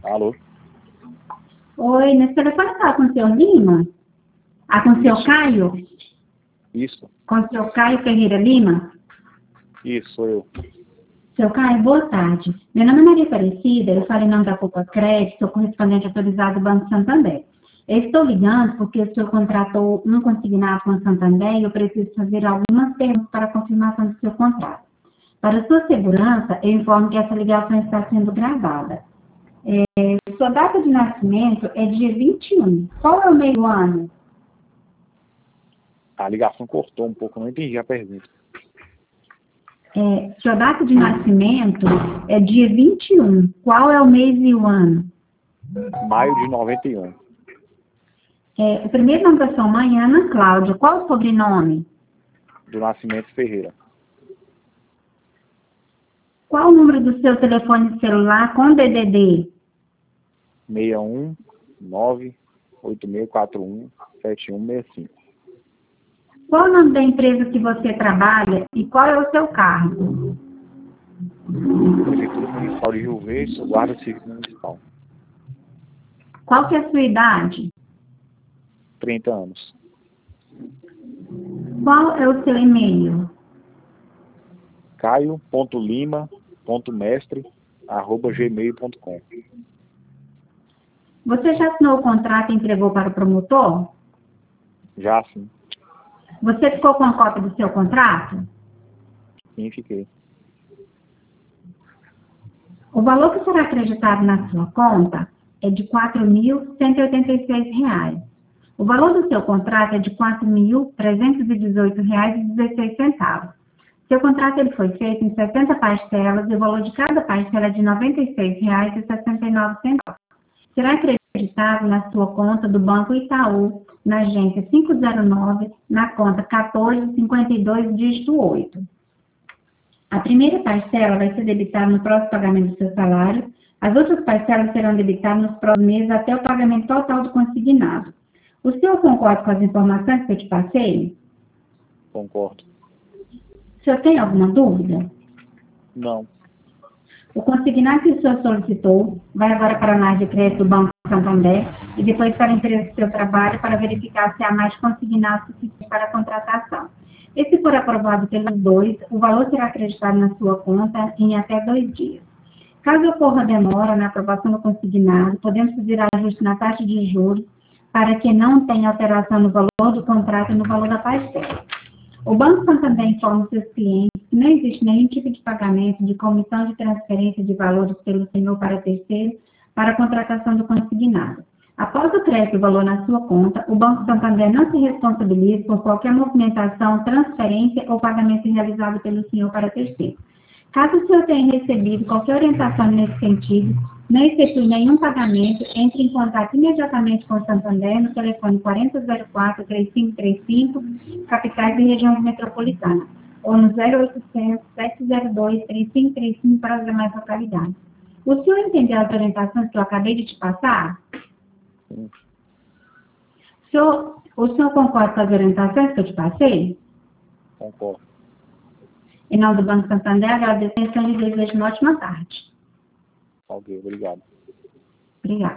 Alô? Oi, nesse telefone fala com o senhor Lima? Com o senhor Caio? Isso, Com o senhor Caio Ferreira Lima? isso, sou eu. Seu Caio, boa tarde. Meu nome é Maria Aparecida, eu falo em nome da Poupa Crédito, sou correspondente autorizado do Banco Santander. Eu estou ligando porque o senhor contratou um consignado com o Santander e eu preciso fazer algumas perguntas para a confirmação do seu contrato. Para sua segurança, eu informo que essa ligação está sendo gravada. Sua data de nascimento é dia 21. Qual é o mês do ano? A ligação cortou um pouco, não entendi a pergunta. Sua data de nascimento é dia 21. Qual é o mês e o ano? Maio de 91. O primeiro nome da sua mãe é Ana Cláudia. Qual o sobrenome? Do Nascimento Ferreira. Qual o número do seu telefone celular com DDD? 61 98641 7165. Qual o nome da empresa que você trabalha e qual é o seu cargo? Prefeitura Municipal de Rio Verde, sou guarda civil municipal. Qual que é a sua idade? 30 anos. Qual é o seu e-mail? caio.lima.mestre@gmail.com. Você já assinou o contrato e entregou para o promotor? Já sim, Você ficou com a cópia do seu contrato? sim, fiquei. O valor que será acreditado na sua conta é de R$ 4.186. O valor do seu contrato é de R$ 4.318,16. Seu contrato ele foi feito em 60 parcelas e o valor de cada parcela é de R$ 96,69. Será acreditado na sua conta do Banco Itaú, na agência 509, na conta 1452, dígito 8. A primeira parcela vai ser debitada no próximo pagamento do seu salário. As outras parcelas serão debitadas nos próximos meses até o pagamento total do consignado. O senhor concorda com as informações que eu te passei? Concordo. O senhor tem alguma dúvida? Não, O consignado que o senhor solicitou vai agora para a análise de crédito do Banco Santander e depois para a empresa do seu trabalho para verificar se há mais consignado suficiente para a contratação. E se for aprovado pelos dois, o valor será acreditado na sua conta em até 2 dias. Caso ocorra demora na aprovação do consignado, podemos fazer ajuste na taxa de juros para que não tenha alteração no valor do contrato e no valor da parcela. O Banco Santander informa os seus clientes que não existe nenhum tipo de pagamento de comissão de transferência de valores pelo senhor para terceiro para a contratação do consignado. Após o crédito do valor na sua conta, o Banco Santander não se responsabiliza por qualquer movimentação, transferência ou pagamento realizado pelo senhor para terceiro. Caso o senhor tenha recebido qualquer orientação nesse sentido, não efetue nenhum pagamento, entre em contato imediatamente com o Santander no telefone 4004-3535, capitais e região metropolitana, ou no 0800-702-3535 para as demais localidades. O senhor entendeu as orientações que eu acabei de te passar? sim, O senhor concorda com as orientações que eu te passei? concordo. Em nome do Banco Santander, agradeço a atenção e desejo uma ótima tarde. Ok, obrigado. Obrigada.